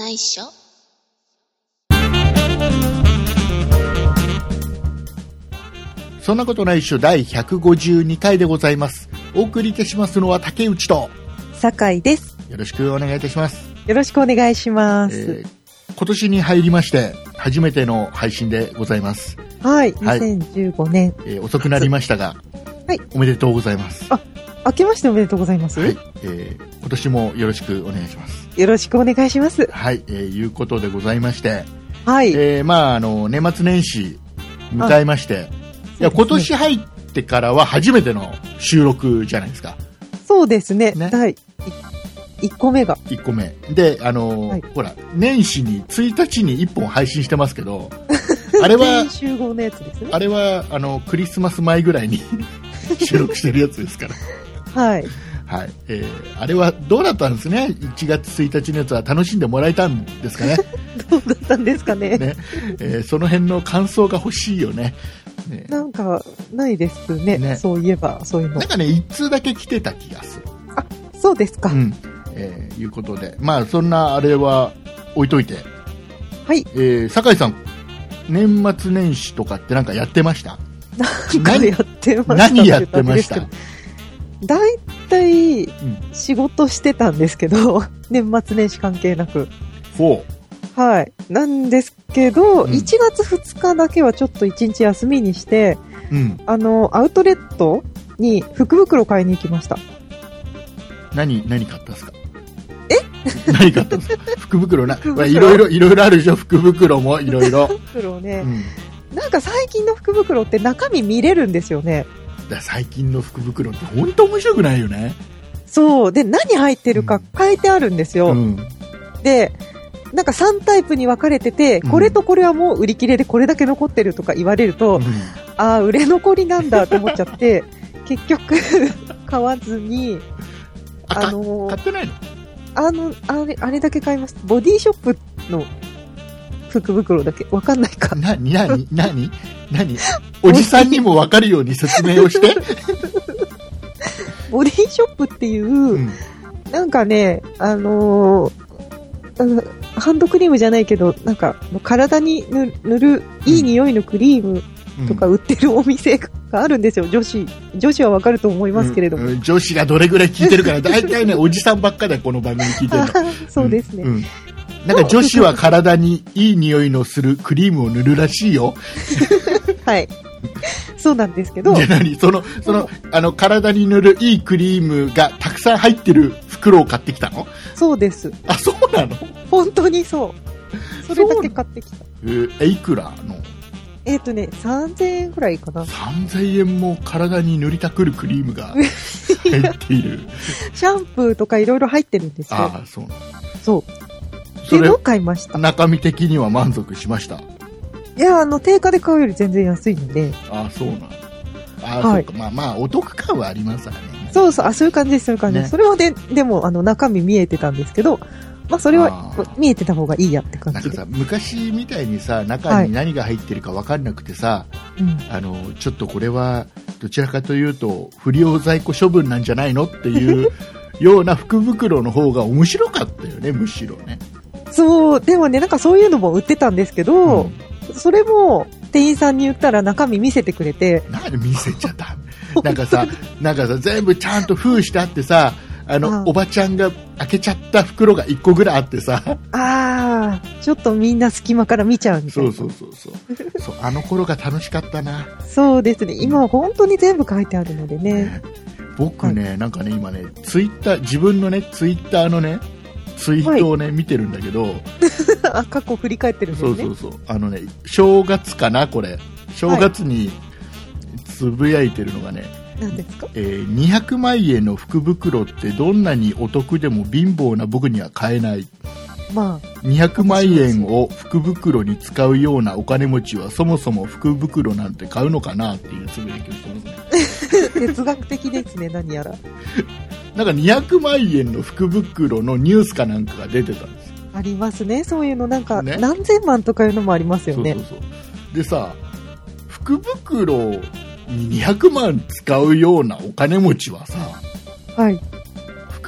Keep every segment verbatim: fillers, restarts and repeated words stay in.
ないっしょ。 そんなことないっしょだいひゃくごじゅうにかいでございます。お送りいたしますのは竹内と酒井です。 よろしくお願いいたします。 よろしくお願いします。 えー、今年に入りまして初めての配信でございます。 はい、にせんじゅうごねん、 えー、遅くなりましたが、はい、おめでとうございます。 あ、明けましておめでとうございます。 はい、えー、今年もよろしくお願いします。 よろしくお願いします。 はい、えー、いうことでございまして、 はい、 えー、まああの年末年始迎えまして、いや今年入ってからは初めての収録じゃないですか。 そうですね。 ね、 だいいっこめがいっこめで、あのーはい、ほら年始についたちにいっぽん配信してますけどあれは集合のやつですね。 あれはあのクリスマス前ぐらいに収録してるやつですからはい、 はいえー、あれはどうだったんですね。いちがつついたちのやつは楽しんでもらえたんですかねどうだったんですか ね, ね、えー、その辺の感想が欲しいよね。ね、 なんかないです ね, ねそういえばそういうのなんかね一通だけ来てた気がする。 あ、そうですか、 うんえー、いうことでまあそんなあれは置いといて、 はい、 えー、酒井さん年末年始とかってなんかやってました？ なんかやってました。 何やってました？ だいたい仕事してたんですけど、うん、年末年始関係なく。 ほう。 はい。なんですけど、うん、いちがつふつかだけはちょっといちにち休みにして、うん、あの、アウトレットに福袋買いに行きました。 何、何買ったんですか？ え何買ったんですか？福袋な、いろいろ、いろいろあるでしょ、福袋もいろいろ。 福袋ね、うん。なんか最近の福袋って中身見れるんですよね。 だ最近の福袋って本当面白くないよね。 そう。で、何入ってるか書いてあるんですよ。うん、で、なんかさんタイプに分かれてて、これとこれはもう売り切れでこれだけ残ってるとか言われると、うん、ああ、売れ残りなんだと思っちゃって、結局買わずに、 あ、あのー、買ってないの？ あの、あれ、あれだけ買いました。ボディショップの福袋だけ。わかんないか。 なになになになにおじさんにもわかるように説明をして。 ボディショップっていう、うん、なんかね、あのー、ハンドクリームじゃないけど、なんか体に塗るいい匂いのクリームとか売ってるお店があるんですよ。女子、女子はわかると思いますけれども。うんうん、 女子がどれぐらい聞いてるから大体ね、おじさんばっかでこの番組聞いてるの。 そうですね。うんうんなんか女子は体にいい匂いのするクリームを塗るらしいよ。 はい。そうなんですけど。 じゃ何その、その、あの、体に塗るいいクリームがたくさん入ってる袋を買ってきたの？ そうです。 あ、そうなの？ 本当にそう。それだけ買ってきた。 えー、いくらの？ えっとね、さんぜんえんくらいかな。 さんぜんえんも体に塗りたくるクリームが入っている。 シャンプーとかいろいろ入ってるんですよ。 ああ、そうなの。 そう。それを買いました。 中身的には満足しました？ いや、あの定価で買うより全然安いので。 ああ、そうなの。ああ、はい、そうか。まあまあお得感はありますからね。 そうそう、あ、そういう感じです、そういう感じです。ね、それはででもあの中身見えてたんですけど、まあそれは見えてた方がいいやって感じで。 なんかさ、昔みたいにさ、中に何が入ってるか分かんなくてさ、はい、あのちょっとこれはどちらかというと不良在庫処分なんじゃないのっていうような福袋の方が面白かったよね、むしろね。 そう、でもね、なんかそういうのも売ってたんですけど、うん、それも店員さんに言ったら中身見せてくれて。 何見せちゃダメなんかさ、なんかさ、全部ちゃんと封してあってさ、あの、ああおばちゃんが開けちゃった袋がいっこぐらいあってさ。 ああ、ちょっとみんな隙間から見ちゃうみたいな。 そうそうそうそうそう。あの頃が楽しかったな。 そうですね。今は本当に全部書いてあるのでね。ね僕ね、はい、なんかね、今ね、ツイッター、自分のね、ツイッターのね、ツイートをね、はい、見てるんだけどあ、過去振り返ってるんですね。 そうそうそう、あのね、正月かなこれ正月につぶやいてるのがね、 何ですか？ えー、にひゃくまんえんの福袋ってどんなにお得でも貧乏な僕には買えない、まあ、にひゃくまんえんを福袋に使うようなお金持ちはそもそも福袋なんて買うのかなっていうつぶやきをしてますね哲学的ですね、何やらなんかにひゃくまんえんの福袋のニュースかなんかが出てたんですよ。 ありますね、そういうの。なんか、ね、何千万とかいうのもありますよね。 そうそうそう。でさ、福袋ににひゃくまん使うようなお金持ちはさ、 はい、 福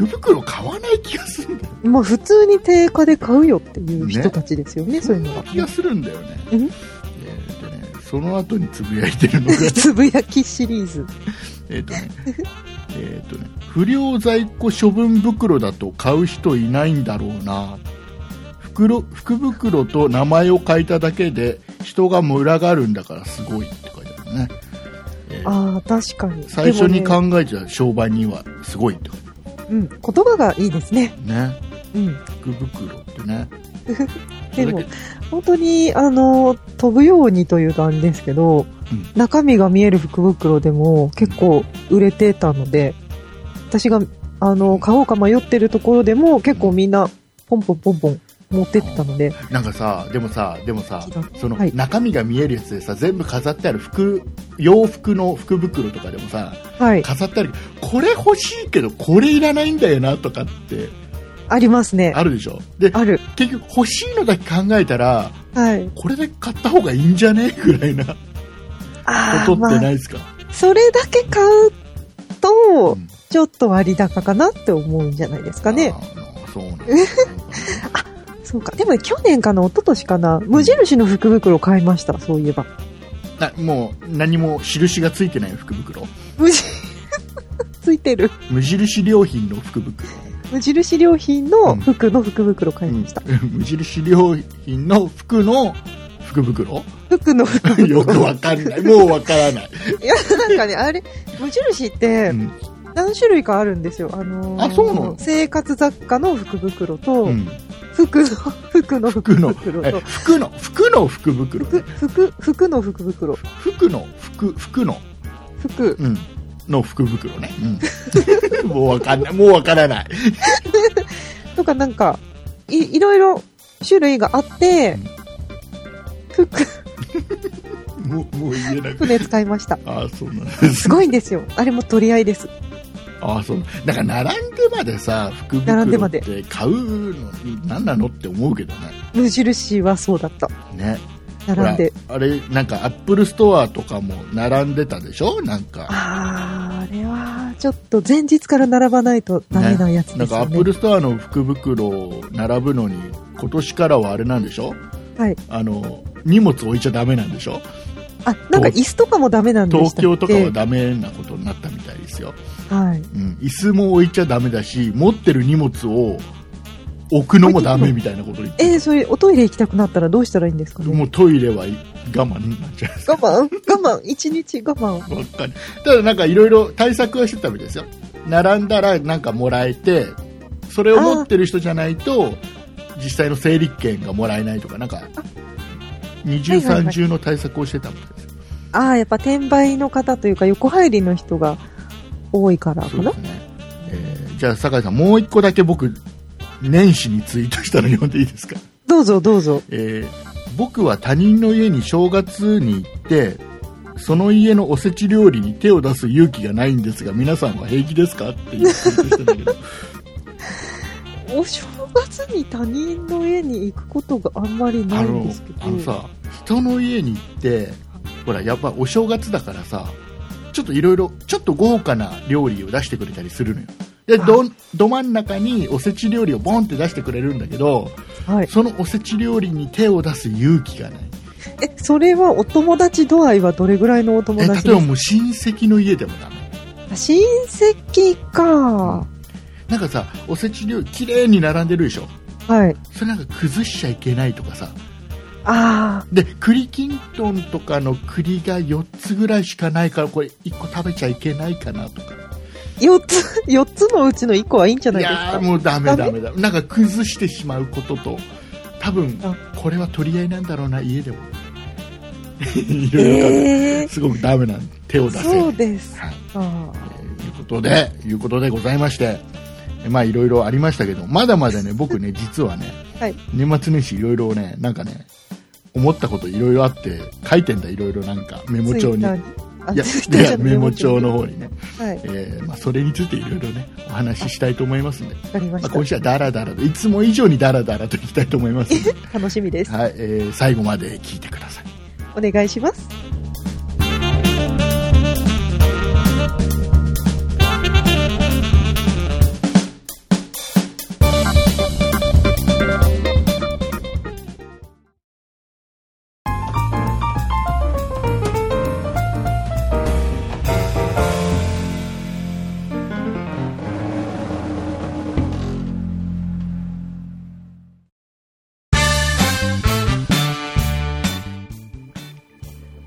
福袋買わない気がするんだよ。 まあ普通に定価で買うよっていう人たちですよね、ね、そういうのが。 気がするんだよね。 えーでね、 その後につぶやいてるのがつぶやきシリーズ。 えっとね、えっとね、不良在庫処分袋だと買う人いないんだろうな。袋、福袋と名前を書いただけで人が群がるんだからすごいって書いてあるね。えー、 ああ、確かに。 最初に考えた商売人はすごいって書いてある。 うん、言葉がいいですね。 ね。 うん。 福袋ってね。 でも、本当に、あの、飛ぶようにという感じですけど、うん、中身が見える福袋でも結構売れてたので、私が、あの、買おうか迷ってるところでも結構みんな、ポンポンポンポン持ってってたので。 なんかさ、でもさ、でもさ、その、中身が見えるやつでさ、全部飾ってある服、洋服の福袋とかでもさ、はい、飾ってある、これ欲しいけど、これいらないんだよな、とかって。 ありますね。 あるでしょ。で、 ある。 結局欲しいのだけ考えたら、はい、これで買った方がいいんじゃねぐらいなことってないですか、まあ、それだけ買うと、うん、ちょっと割高かなって思うんじゃないですかね。 あ、そうなんですね。 あ、そうか。でも去年かな、一昨年かな、無印の福袋を買いました、そういえば。 あ、もう何も印がついてない福袋。 無印ついてる。 無印良品の福袋。 無印良品の服の福袋買いました、 うんうん、無印良品の服の福袋服の福袋よくわかんない。もうわからない。 いや、なんかね、あれ、無印って何種類かあるんですよ。あのー、 あ、そうなの？ 生活雑貨の福袋と、うん、服の、服の福袋と。 服の、服の福袋、ね。 服、服の福袋。 服の、服、服の。 服。 うん。の福袋ね。うん、もうわかんない。もうわからない。 とかなんか、い、いろいろ種類があって、うん、服。 もう、もう言えない。 服で使いました。 ああ、そうなんです。 すごいんですよ。あれも取り合いです。 ああ、そう。だから並んでまでさ、福袋って買うのに何なのって思うけどね。 無印はそうだった。 ね。 並んで。 あれ、なんかアップルストアとかも並んでたでしょなんか。 ああ、あれはちょっと前日から並ばないとダメなやつですよね。 なんかアップルストアの福袋を並ぶのに、今年からはあれなんでしょ？はい。あの、荷物置いちゃダメなんでしょ？ あ、なんか椅子とかもダメなんでしたっけ？ 東京とかはダメなことになったみたいですよ。 はい。 うん。椅子も置いちゃダメだし、持ってる荷物を置くのもダメみたいなこと言って。 えー、それおトイレ行きたくなったらどうしたらいいんですかね。 もうトイレは我慢になっちゃう。 我慢我慢一日我慢。 わかんない。ただなんかいろいろ対策はしてたみたいですよ。並んだらなんかもらえて、それを持ってる人じゃないと実際の整理券がもらえないとか、なんか二重三重の対策をしてたみたいです。 ああ、やっぱ転売の方というか横入りの人が多いからかな。 そうですね。えー、じゃあ酒井さんもう一個だけ僕年始にツイートしたの読んでいいですか？ どうぞどうぞ。 えー、僕は他人の家に正月に行ってその家のおせち料理に手を出す勇気がないんですが皆さんは平気ですかっていうツイートしたんだけどお正月に他人の家に行くことがあんまりないんですけど、 あの、あのさ、人の家に行ってほらやっぱお正月だからさ、ちょっといろいろちょっと豪華な料理を出してくれたりするのよ。で ど, ど真ん中におせち料理をボンって出してくれるんだけど、はい、そのおせち料理に手を出す勇気がない。 え、それはお友達度合いはどれぐらいのお友達ですか？ え、例えばもう親戚の家でもダメ。 親戚か、うん、 なんかさ、おせち料理綺麗に並んでるでしょ。 はい。 それなんか崩しちゃいけないとかさ。 ああ。 で、栗きんとんとかの栗がよっつぐらいしかないからこれいっこ食べちゃいけないかなとか。 よっつ、よっつのうちのいっこはいいんじゃないですか？ いやーもうダメダメだ。なんか崩してしまうことと、多分これは取り合いなんだろうな、家でも。いろいろ、えー、すごくダメな手を出せ。 そうです。 はい。あえー、いうことで、いうことでございまして、まあいろいろありましたけど、まだまだね、僕ね、実はね、はい、年末年始いろいろね、なんかね、思ったこといろいろあって、書いてんだ、いろいろなんか、メモ帳に。いや、いやメモ帳の方にね、はい、えーまあ、それについていろいろねお話ししたいと思いますので、わかりました。まあ、今週はダラダラといつも以上にダラダラといきたいと思いますので楽しみです、 はいえー、最後まで聞いてください。 お願いします。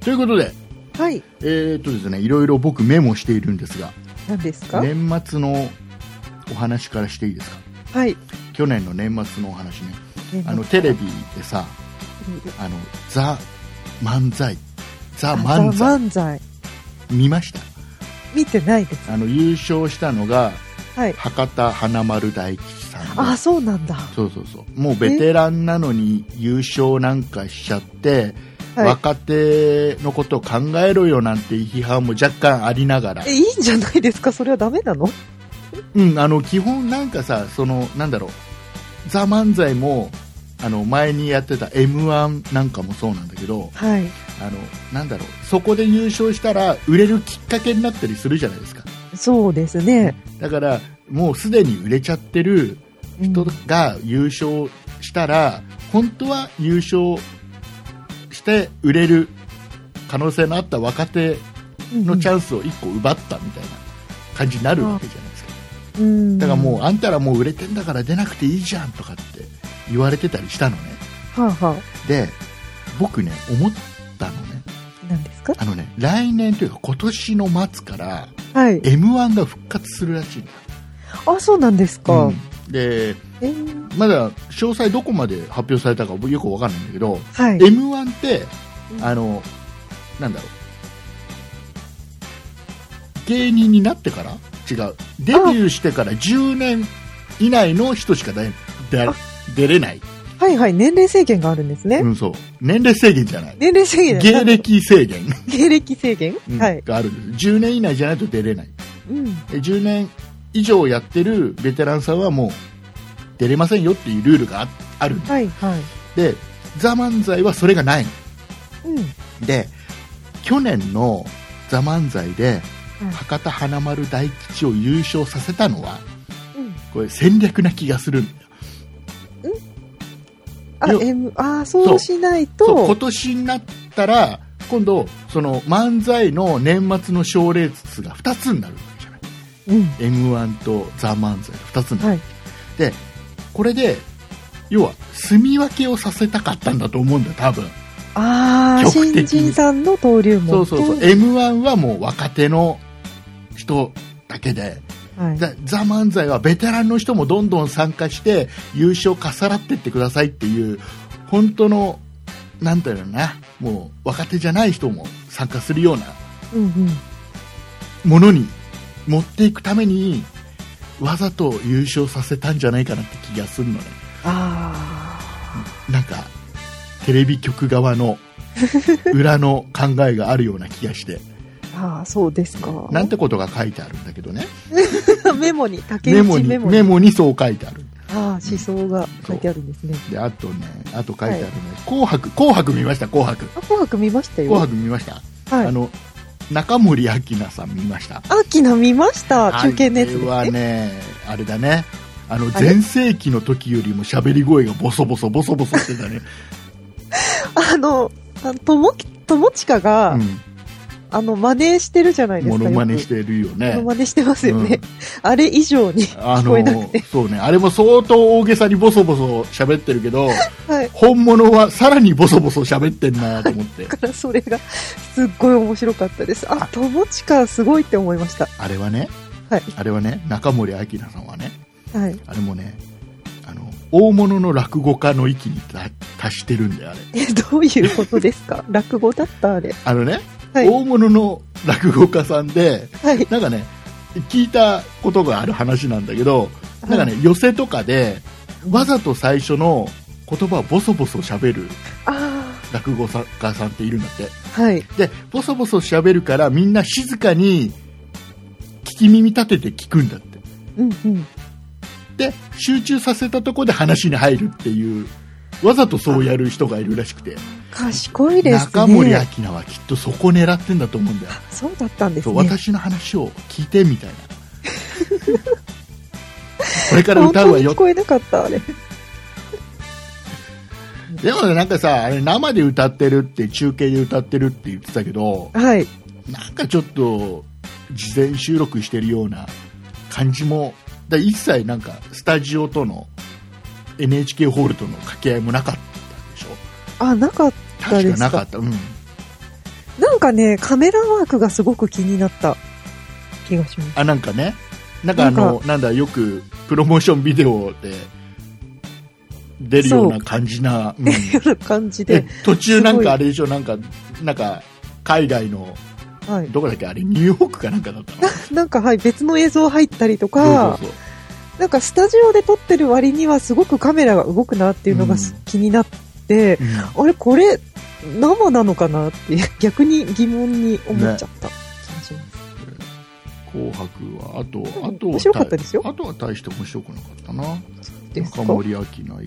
ということで、 はい。 えーっとですね、いろいろ僕メモしているんですが、 何ですか？ 年末のお話からしていいですか？ はい。 去年の年末のお話ね。あのテレビでさ、あのザ漫才、ザ漫才、 ザ漫才見ました？ 見てないです。 あの優勝したのが、 はい、 博多華丸大吉さんで。 あ、そうなんだ。 そうそうそう。もうベテランなのに優勝なんかしちゃって、はい、若手のことを考えろよなんて批判も若干ありながら。 え、いいんじゃないですか？それはダメなの？ うん、あの基本なんかさ、そのなんだろう、ザ漫才もあの前にやってた エムワン なんかもそうなんだけど、 はい、 あのなんだろう、そこで優勝したら売れるきっかけになったりするじゃないですか。 そうですね。 だからもうすでに売れちゃってる人が優勝したら、うん、本当は優勝して売れる可能性のあった若手のチャンスをいっこ奪ったみたいな感じになるわけじゃないですか。うん、だからもうあんたらもう売れてんだから出なくていいじゃんとかって言われてたりしたのね。 はあはあ、 で僕ね思ったのね。 何ですか？ あのね、来年というか今年の末から、 はい、 エムワン が復活するらしいんだ。 あ、そうなんですか。うん、 で、えー、まだ詳細どこまで発表されたかよくわかんないんだけど、 はい、 エムワン ってあのなんだろう、芸人になってから違うデビューしてからじゅうねん以内の人しか出出れない。 はいはい、年齢制限があるんですね。 うん、そう。年齢制限じゃない。 年齢制限。 芸歴制限。 芸歴制限、 うん、 はい。 があるんです。じゅうねん以内じゃないと出れない。 うん。 じゅうねん以上やってるベテランさんはもう出れませんよっていうルールが あ, あるんです。 はいはい。 で、ザ漫才はそれがないの。 うん。 で、去年のザ漫才で、はい、博多華丸大吉を優勝させたのは、うん、これ戦略な気がするんだよ。 あ、M、あ、そうしないと。 そう、今年になったら、今度、その漫才の年末の賞レースがふたつになるわけじゃない。うん、エムワン とザ漫才がふたつになる。はい、で、これで、要は、住み分けをさせたかったんだと思うんだよ、多分。 ああ、新人さんの登竜門。 そうそうそう。エムワン はもう若手の人だけで、はい、ザ・漫才はベテランの人もどんどん参加して優勝かさらってってくださいっていう本当のなんていうのな、もう若手じゃない人も参加するようなものに持っていくためにわざと優勝させたんじゃないかなって気がするのね。 あー、なんかテレビ局側の裏の考えがあるような気がしてああ、そうですか。 なんてことが書いてあるんだけどね。 メモに、竹内メモに。メモに、 メモにそう書いてある。 ああ、思想が書いてあるんですね。 で、あとね、あと書いてあるね。はい、紅白、紅白見ました、紅白。 あ、紅白見ましたよ。 紅白見ました。はい。あの、中森明菜さん見ました。 明菜見ました。中継のやつ、ね。 あれはね、あれだね。あの、全盛期の時よりも喋り声がボソボソ、ボソボソしてたね。 あの、とも、友近が、うんあの、真似してるじゃないですか。 モノマネしてるよね。 モノマネしてますよね。うん、あれ以上に聞こえなくて。 そうね。あれも相当大げさにボソボソ喋ってるけど、 はい、 本物はさらにボソボソ喋ってんなと思って。 だからそれがすっごい面白かったです。あ、友近すごいって思いました。 あれはね、 はい、 あれはね、中森明菜さんはね、 はい、 あれもね、あの、大物の落語家の域に達してるんだよ、あれ。 え、どういうことですか？落語だったあれ。 あのね、はい、大物の落語家さんで、はい、なんかね聞いたことがある話なんだけど、はい、なんかね寄席とかでわざと最初の言葉をボソボソ喋る落語家さんっているんだって、 はい、 でボソボソ喋るからみんな静かに聞き耳立てて聞くんだって、 うんうん、 で集中させたところで話に入るっていうわざとそうやる人がいるらしくて、 賢いですね。 中森明菜はきっとそこ狙ってんだと思うんだよ。 そうだったんですね。 私の話を聞いてみたいな。これから歌うわよ。 本当に聞こえなかったあれ。 でもね、なんかさ、あれ生で歌ってるって中継で歌ってるって言ってたけど、 はい。 なんかちょっと事前収録してるような感じも、だ一切なんかスタジオとのエヌエイチケー ホールとの掛け合いもなかったでしょ。 あ、なかったですか。 確かなかった。うん。 かね、カメラワークがすごく気になった気がします。 あ、なんかね、なんかあの、なんだ、よくプロモーションビデオで出るような感じな、 うん、出るような感じで。 途中なんかあれでしょ、なんか、なんか、海外の、はい、どこだっけあれ、ニューヨークかなんかだったのなんか、はい、別の映像入ったりとか、そうそうそう、なんかスタジオで撮ってる割にはすごくカメラが動くなっていうのが気になって、うん、あれ、これ、生なのかなって逆に疑問に思っちゃった気がします。ね、 紅白は、あと、あと、 面白かったですよ。 あとは大して面白くなかったな。中森明菜以外はな。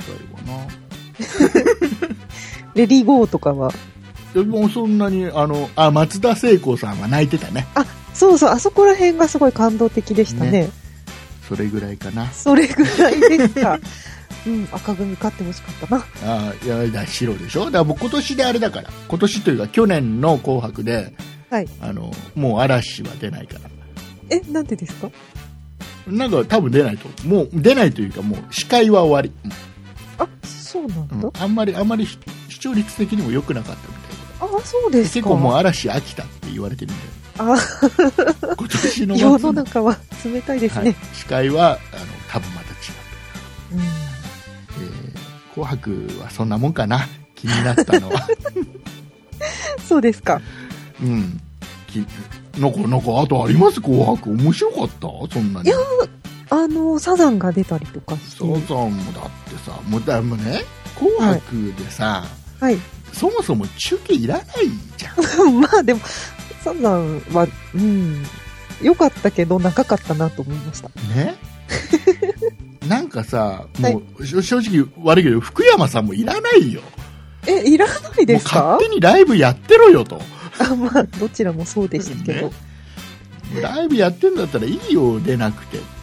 レディーゴーとかはでもそんなにあのあ松田聖子さんは泣いてたね。 あ、そうそう、あそこら辺がすごい感動的でした ね, ね。 それぐらいかな。 それぐらいですか。うん、赤組勝ってほしかったな。 あ、いやだ白でしょ。だからもう今年であれだから、今年というか去年の紅白で、はい、あのもう嵐は出ないから。 え、なんでですか。 なんか多分出ないと、もう出ないというかもう司会は終わり。 あ、そうなんだ。うん、 あんまりあんまり視聴率的にも良くなかったみたいで。 あ、そうですか。 結構もう嵐飽きたって言われてるんで。 あ、 今年の世の中は冷たいですね。はい、 司会はあの多分また違う。うん、えー、紅白はそんなもんかな。気になったのは。 そうですか。 うん。きなんかなんかあとあります紅白面白かったそんなに。 いやあのサザンが出たりとかして。 サザンもだってさ、もうだもね紅白でさ、はいはい、そもそも中継いらないじゃん。 まあでもサザンはうん良かったけど長かったなと思いました。 ね。なんかさもう、はい、正直悪いけど福山さんもいらないよ。 え、いらないですか。 もう勝手にライブやってろよと。 あ、まあどちらもそうでしたけど、ね、 ライブやってんだったらいいよ出なくてって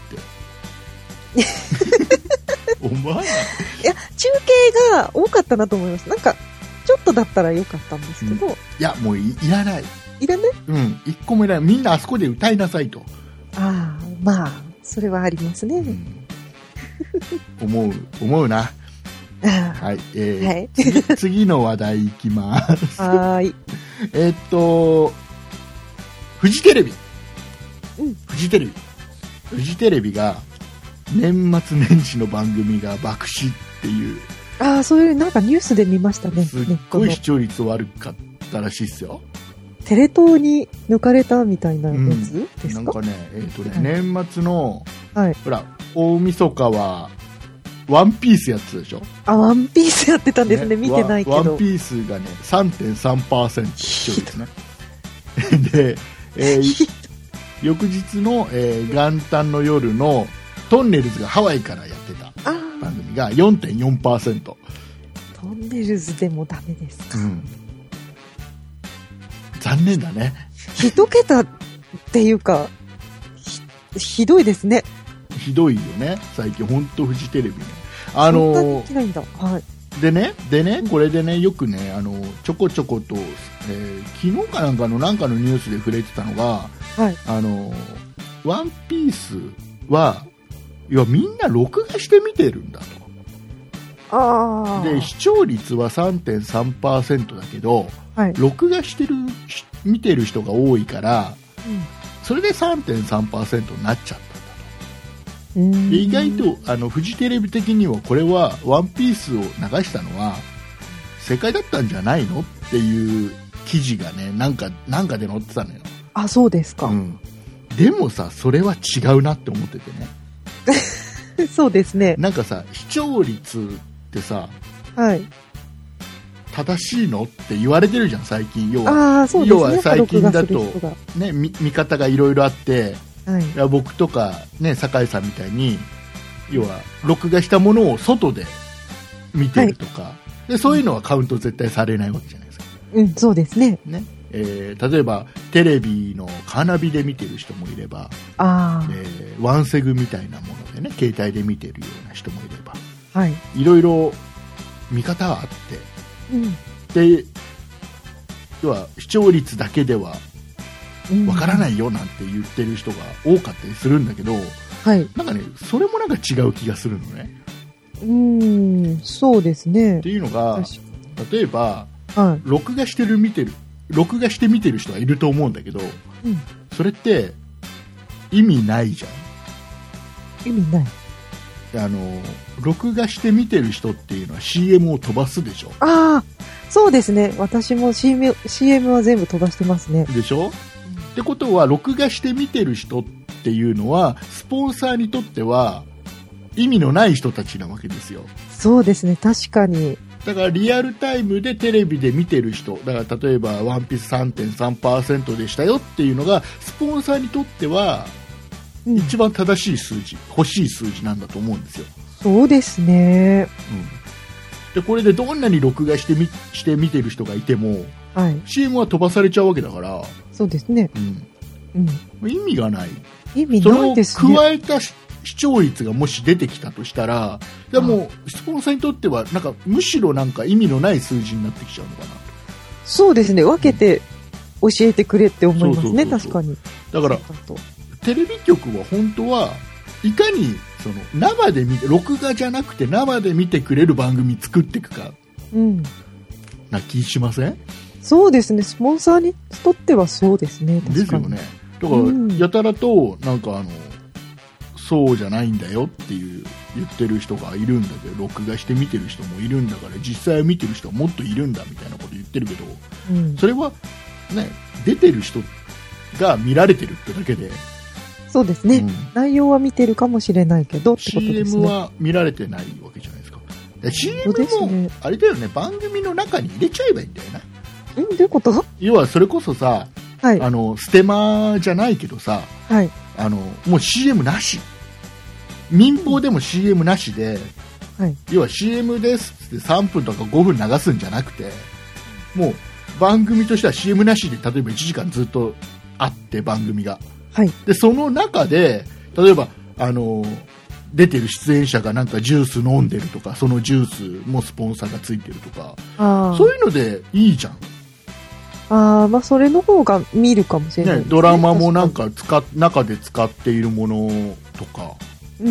思わない。いや中継が多かったなと思います。なんかちょっとだったらよかったんですけど、うん、いやもう い, いらないいらない。 うん一個もいらない。みんなあそこで歌いなさいと。 ああまあそれはありますね、 うん、思う思うな。はい、えーはい、次, 次の話題いきます。 はい。 えっとフジテレビ、うん、フジテレビフジテレビが年末年始の番組が爆死っていう。 ああ、そういうなんかニュースで見ましたね。 すっごい視聴率悪かったらしいですよ。 テレ東に抜かれたみたいなやつですか、うん、 なんかね、えーとね、はい、年末の、 はい、 ほら大晦日はワンピースやってたでしょ。 あ、ワンピースやってたんですね。見てないけど。 ワンピースがね さんてんさんパーセント 視聴率ね。で、えー、翌日の、えー、元旦の夜のトンネルズがハワイからやってた番組が よんてんよんパーセント。 トンネルズでもダメですか、うん、 残念だね。 一桁っていうか ひ, ひどいですね。 ひどいよね最近本当フジテレビね。あのー、できないんだ、はい、でねでねこれでねよくねあのちょこちょこと、えー、昨日かなんかのなんかのニュースで触れてたのが、はい、あのワンピースはいやみんな録画して見てるんだと。 あで視聴率は さんてんさんパーセント だけど、はい、録画してる見てる人が多いから、うん、それで さんてんさんパーセント になっちゃった。で意外とあのフジテレビ的にはこれはワンピースを流したのは正解だったんじゃないのっていう記事がねなんかなんかで載ってたのよ。 あ、そうですか、 うん、でもさそれは違うなって思っててね。そうですね。 なんかさ視聴率ってさ、 はい、 正しいのって言われてるじゃん最近。要は、あ、そうですね、 要は最近だと、ね、見, 見方がいろいろあってはい、いや僕とか、ね、酒井さんみたいに要は録画したものを外で見てるとか、はい、でそういうのはカウント絶対されないわけじゃないですか、 うん、そうですね。 ね、えー、例えばテレビのカーナビで見てる人もいれば、 あ、 えー、ワンセグみたいなものでね携帯で見てるような人もいれば、 はい、 いろいろ見方はあって、うん、で要は視聴率だけではわからないよなんて言ってる人が多かったりするんだけど、 はい、 なんかねそれもなんか違う気がするのね。 うーん、そうですね。 っていうのが例えば、はい、録画してる見てる録画して見てる人はいると思うんだけど、 うん、 それって意味ないじゃん。意味ない。 あの録画して見てる人っていうのは シーエム を飛ばすでしょ。 ああ、そうですね。私も シーエム、シーエム は全部飛ばしてますね。 でしょ、うん、ってことは録画して見てる人っていうのはスポンサーにとっては意味のない人たちなわけですよ。 そうですね、確かに。 だからリアルタイムでテレビで見てる人だから、例えばワンピース さんてんさんパーセント でしたよっていうのがスポンサーにとっては一番正しい数字、うん、欲しい数字なんだと思うんですよ。 そうですね、 うん、でこれでどんなに録画してみして見てる人がいても、はい、シーエム は飛ばされちゃうわけだから。 そうですね、 うんうん、意味がない。 意味ないですね。 それを加えた視聴率がもし出てきたとしたら、でもスポンサーにとってはなんかむしろなんか意味のない数字になってきちゃうのかな。 そうですね、分けて教えてくれって思いますね、確かに。 だからテレビ局は本当はいかにその生で見て、録画じゃなくて生で見てくれる番組作っていくか、うん、な気しません？ そうですね、スポンサーにとってはそうですね、確かに。 ですよね。だから、うん、やたらとなんかあのそうじゃないんだよっていう言ってる人がいるんだけど、録画して見てる人もいるんだから、実際見てる人はもっといるんだみたいなこと言ってるけど、うん、それはね、出てる人が見られてるってだけで。 そうですね、うん、内容は見てるかもしれないけどってことですね。 シーエム は見られてないわけじゃないですか。 シーエム もあれだよね、番組の中に入れちゃえばいいんだよな。 んどういうこと？ 要はそれこそさ、はい、あのステマじゃないけどさ、はい、あのもう シーエム なし、民放でも シーエム なしで、はい、要は シーエム ですってさんぷんとかごふん流すんじゃなくて、もう番組としては シーエム なしで例えばいちじかんずっとあって番組が、はい、でその中で例えばあの出てる出演者がなんかジュース飲んでるとか、そのジュースもスポンサーがついてるとか、そういうのでいいじゃん。 あ、まあそれの方が見るかもしれないですね。 ドラマもなんか使っ中で使っているものとか、うん、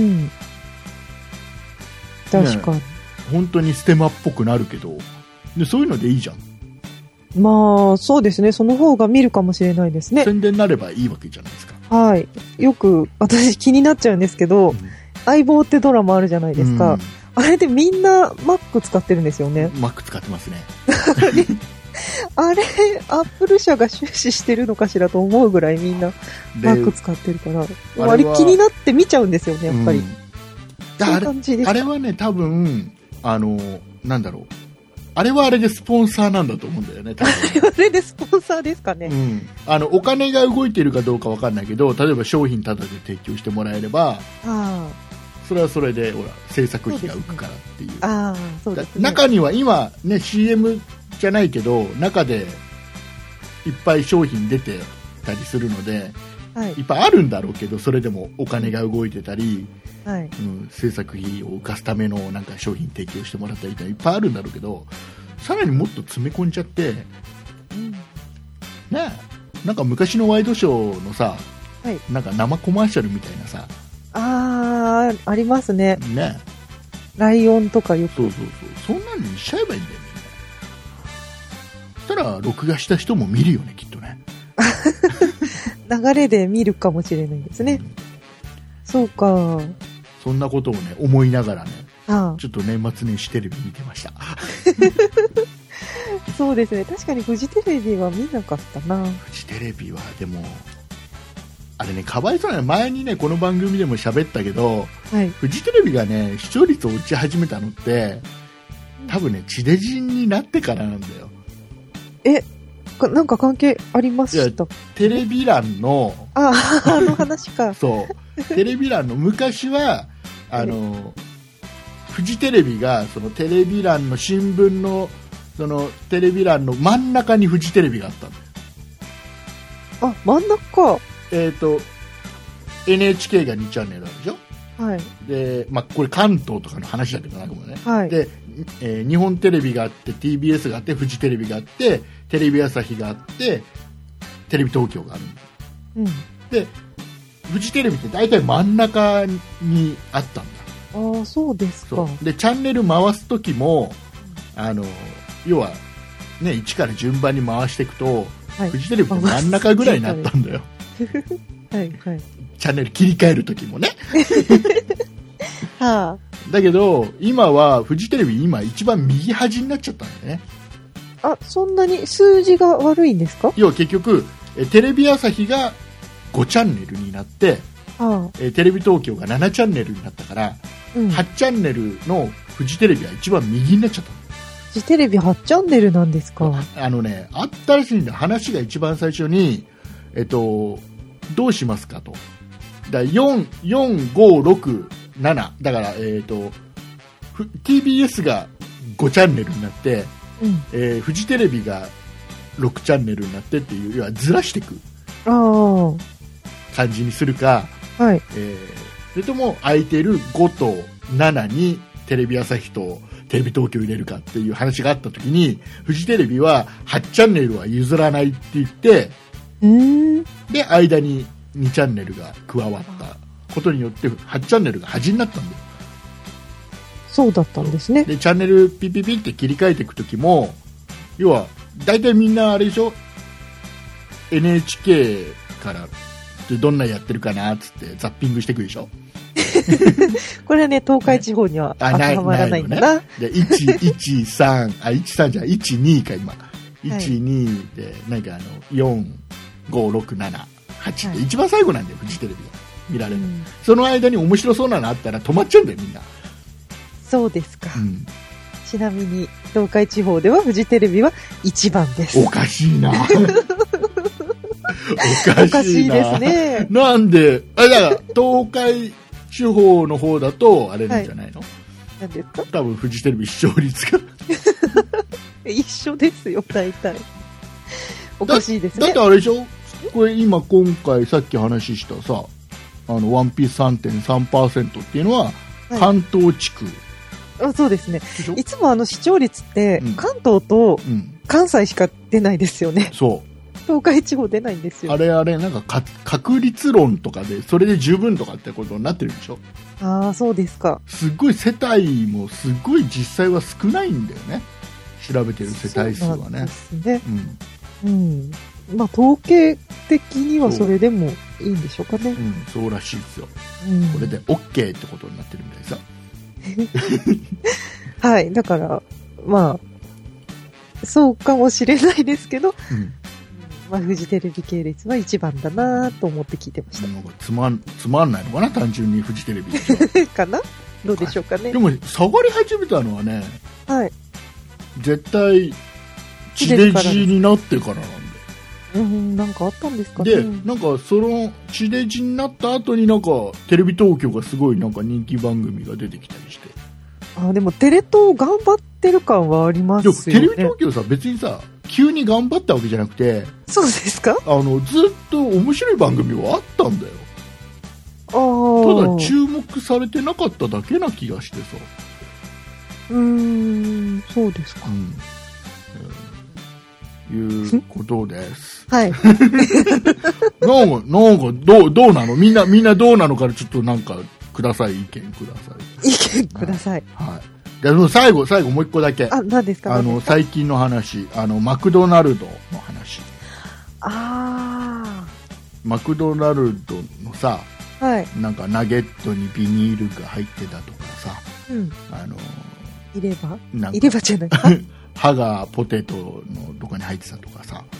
確かに、ね、 本当にステマっぽくなるけど、でそういうのでいいじゃん。 まあそうですね、その方が見るかもしれないですね。 宣伝になればいいわけじゃないですか。 はい、よく私気になっちゃうんですけど、うん、相棒ってドラマあるじゃないですか、うん、あれでみんな Mac 使ってるんですよね。 Mac 使ってますねあれアップル社が出資してるのかしらと思うぐらいみんな Mac 使ってるから、あれ気になって見ちゃうんですよね、やっぱり、うん、そういう感じです。 あれはね、多分あのなんだろう、あれはあれでスポンサーなんだと思うんだよね。多分あれはあれでスポンサーですかね、 うん、あのお金が動いてるかどうか分かんないけど、例えば商品タダで提供してもらえれば、あ、それはそれでほら制作費が浮くからっていう。そうですね。あ、そうですね。中には今ね シーエム じゃないけど中でいっぱい商品出てたりするので、はい、いっぱいあるんだろうけど、それでもお金が動いてたり、はい、うん、制作費を浮かすためのなんか商品提供してもらったりとかいっぱいあるんだろうけど、さらにもっと詰め込んじゃって、うん、ね、なんか昔のワイドショーのさ、はい、なんか生コマーシャルみたいなさ、 あー、ありますね。 ね、 ライオンとかよく。 そうそうそう、そんなのにしちゃえばいいんだよね。そしたら録画した人も見るよね、きっとね。 流れで見るかもしれないですね、うん、そうか。 そんなことをね思いながらね、ああ、ちょっと年末年始テレビ見てましたそうですね、確かにフジテレビは見なかったな。 フジテレビはでもあれね、かわいそうなの。前にねこの番組でも喋ったけど、はい、フジテレビがね視聴率を打ち始めたのって多分ね地デジになってからなんだよ。 え、なんか関係ありました？ テレビ欄のああの話かそうテレビ欄の昔はあのフジテレビがそのテレビ欄の新聞のそのテレビ欄の真ん中にフジテレビがあったんだよ。 あ、真ん中。 えっと エヌエイチケー がにチャンネルあるでしょ。はい。で、まあこれ関東とかの話だけどなんかもね。はい。で、えー、日本テレビがあって ティービーエス があってフジテレビがあってテレビ朝日があってテレビ東京があるんだ、うん、でフジテレビって大体真ん中にあったんだ。 ああ、そうですか。 でチャンネル回す時もあの要はね、いちから順番に回していくと、はい、フジテレビって真ん中ぐらいになったんだよ。 はいはい。 チャンネル切り替えるときもね。 はあ。 だけど、今はフジテレビ今一番右端になっちゃったんだよね。 あ、そんなに数字が悪いんですか？ 要は結局、えテレビ朝日がごチャンネルになって、はあ、えテレビ東京がななチャンネルになったから、うん、はちチャンネルのフジテレビは一番右になっちゃったの。 フジテレビはちチャンネルなんですか？ あのね、あったらしいんだ。話が一番最初に、えっと、どうしますかと。だよん、よん、ご、ろく、なな。だから、えっと、ティービーエス がごチャンネルになって、うん、えー、フジテレビがろくチャンネルになってっていう、要はずらしていく感じにするか、はい、えー、それとも空いてるごとななにテレビ朝日とテレビ東京入れるかっていう話があった時に、フジテレビははちチャンネルは譲らないって言って、うーん、で間ににチャンネルが加わったことによってはちチャンネルが端になったんだよ。 そうだったんですね。 でチャンネルピピピって切り替えていくときも、要は大体みんなあれでしょ、 エヌエイチケー からどんなやってるかなっつってザッピングしていくでしょ。 これはね、東海地方には当てはまらないんだな。 でいち、いち、さん、あ、いち、さんじゃいち、にか今、いち、にでなんかあのよん、ご、ろく、なな、はちって一番最後なんだよ、フジテレビが見られる、うん、その間に面白そうなのあったら止まっちゃうんだよみんな。 そうですか、うん、ちなみに東海地方ではフジテレビはいちばんです。 おかしいな。おかしいな。おかしいですね。なんで、あ、だから東海地方の方だとあれなんじゃないの？はい、 なんですか？ 多分フジテレビ視聴率が一緒ですよ大体。おかしいですね。 だってあれでしょ、これ今今回さっき話したさ、あのワンピース さんてんさんパーセント っていうのは関東地区、 はい、あ、そうですね。いつもあの視聴率って関東と関西しか出ないですよね、うん、そう東海地方出ないんですよ。 あれあれなんかか確率論とかでそれで十分とかってことになってるでしょ。 ああ、そうですか。 すごい世帯もすごい実際は少ないんだよね、調べてる世帯数はね。そうなんですね、 うん、うん、まあ統計的にはそれでもいいんでしょうかね。 うん、そうらしいですよ、うん、これで OK ってことになってるみたいさ。 はい、だからまあそうかもしれないですけど、うん、まあ、フジテレビ系列はいちばんだなと思って聞いてました。 なんかつまんつまんないのかな、単純にフジテレビかな、どうでしょうかね。 でも下がり始めたのはね、 はい、 絶対地デジになってからなんで。 うん、なんかあったんですかね。 で、なんかその地デジになった後になんかテレビ東京がすごいなんか人気番組が出てきたりして。 あ、でもテレ東頑張ってる感はありますよね。 テレビ東京さ、別にさ急に頑張ったわけじゃなくて。 そうですか。 あのずっと面白い番組はあったんだよ。あ、ただ注目されてなかっただけな気がしてさ。 うーん、そうですか、うんいうことです。 はい。なんか、なんか、どう、どうなの？みんな、みんなどうなのからちょっとなんか、ください、意見ください。 意見ください。 はい。はい、でも最後、最後もう一個だけ。 あ、何ですか？ あの、最近の話、あの、マクドナルドの話。 あー。マクドナルドのさ、 はい。 なんかナゲットにビニールが入ってたとかさ、 うん。 あの、 入れ歯？入れ歯じゃないか。 歯がポテトのどこに入ってたとかさ、はい、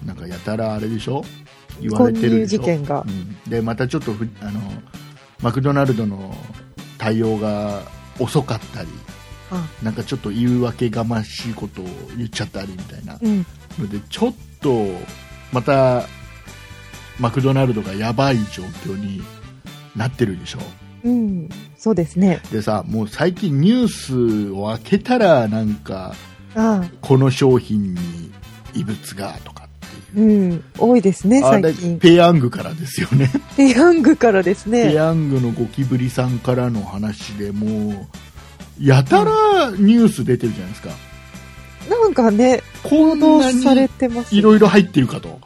なんかやたらあれでしょ、言われてるでしょ、 事件が、 うん、でまたちょっとあのマクドナルドの対応が遅かったり、ああ、なんかちょっと言う訳がましいことを言っちゃったりみたいな、うん、のでちょっとまたマクドナルドがやばい状況になってるでしょ。 うん、そうですね。 でさ、もう最近ニュースを開けたらなんか、 ああ、 この商品に異物がとかっていう、うん、多いですね最近。 ペヤングからですよね。 ペヤングからですね。 ペヤングのゴキブリさんからの話でもうやたらニュース出てるじゃないですか、 うん、なんかね、報道されてます。 いろいろ入ってるかと。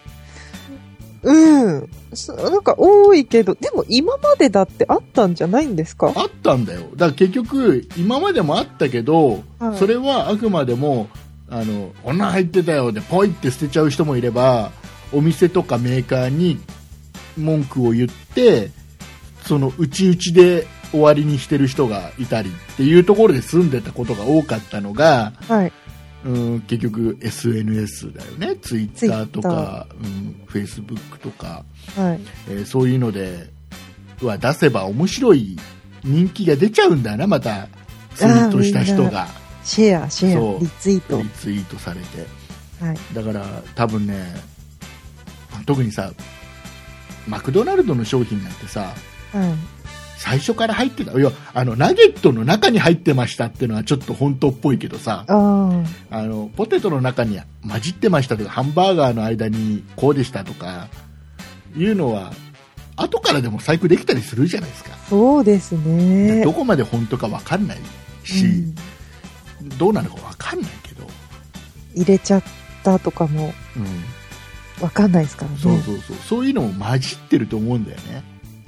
うん、なんか多いけど、でも今までだってあったんじゃないんですか？ あったんだよ。だから結局今までもあったけど、はい、それはあくまでもあのこんなん入ってたよでポイって捨てちゃう人もいれば、お店とかメーカーに文句を言ってそのうちうちで終わりにしてる人がいたりっていうところで住んでたことが多かったのが、 はい、 うん結局 エスエヌエス だよね。ツイッターとか、うん、フェイスブックとか、 はいえー、そういうのでは出せば面白い人気が出ちゃうんだよな。またツイートした人がシェアシェアリツイートリツイートされて、 はい、 だから多分ね、特にさマクドナルドの商品なんてさ、 うん、 最初から入ってた、いやあのナゲットの中に入ってましたっていうのはちょっと本当っぽいけどさ、 ああのポテトの中に混じってましたとか、ハンバーガーの間にこうでしたとかいうのは後からでも細工できたりするじゃないですか。 そうですね。 どこまで本当か分かんないし、うん、どうなのか分かんないけど入れちゃったとかも、うんわかんないですからね。 そうそうそう、そういうのも混じってると思うんだよね。 うん、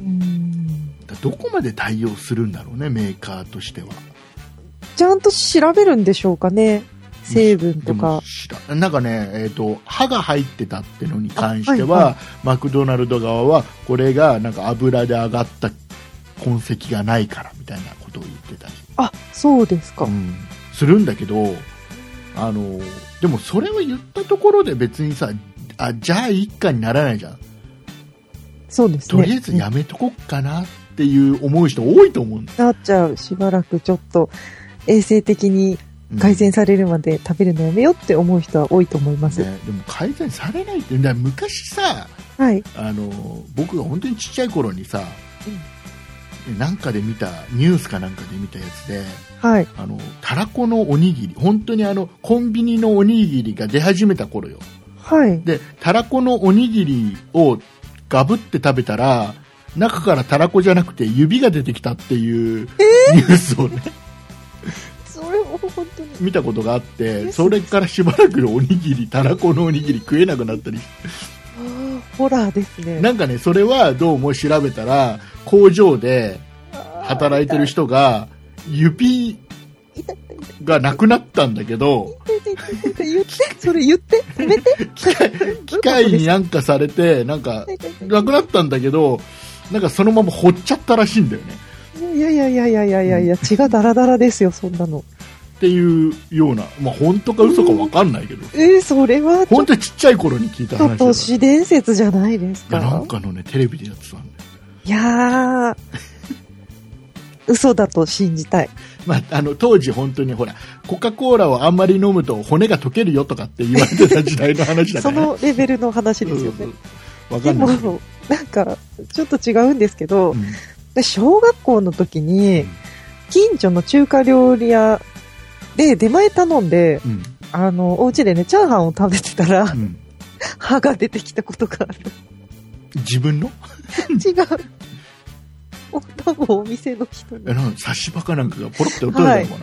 だどこまで対応するんだろうね、メーカーとしては。 ちゃんと調べるんでしょうかね、成分とか。 なんかね、えーと、歯が入ってたってのに関しては、はいはい、マクドナルド側はこれがなんか油で揚がった痕跡がないからみたいなことを言ってたり。 あ、そうですか。 うん、するんだけど、あのでもそれを言ったところで別にさ、あじゃあ一家にならないじゃん。 そうですね。 とりあえずやめとこっかなっていう思う人多いと思うんだ。 なっちゃう。しばらくちょっと衛生的に改善されるまで食べるのやめようって思う人は多いと思います。 ね、でも改善されないってだ昔さ、 はい、 あの僕が本当にちっちゃい頃にさ、うん、なんかで見たニュースかなんかで見たやつで、 はい、 あのたらこのおにぎり、本当にあのコンビニのおにぎりが出始めた頃よ。 はい、 でたらこのおにぎりをガブって食べたら中からたらこじゃなくて指が出てきたっていうニュースをね、 えー、それを本当に見たことがあって、それからしばらくおにぎりたらこのおにぎり食えなくなったりホラーですね。 なんかね、それはどうも調べたら工場で働いてる人が指がなくなったんだけど、 言ってそれ言って止めて機械、機械になんかされてなんかなくなったんだけど、なんかそのまま掘っちゃったらしいんだよね。 いやいやいやいやいやいやいや、血がダラダラですよそんなのっていうような、まあ本当か嘘か分かんないけど、 うん、えー、それは本当にちっちゃい頃に聞いた話だから。 都市伝説じゃないですか。 なんかのねテレビでやってたんだよ。 いやー嘘だと信じたい。 まあ、あの当時本当にほらコカ・コーラをあんまり飲むと骨が溶けるよとかって言われてた時代の話だから、ね、 そのレベルの話ですよね。 わかんない。 でもなんかちょっと違うんですけど、 うん、 で小学校の時に近所の中華料理屋で出前頼んで、うん、あのお家でねチャーハンを食べてたら、うん、歯が出てきたことがある。 自分の違う多分お店の人にえなん刺し歯かなんかがポロって落とれたのかな、はい、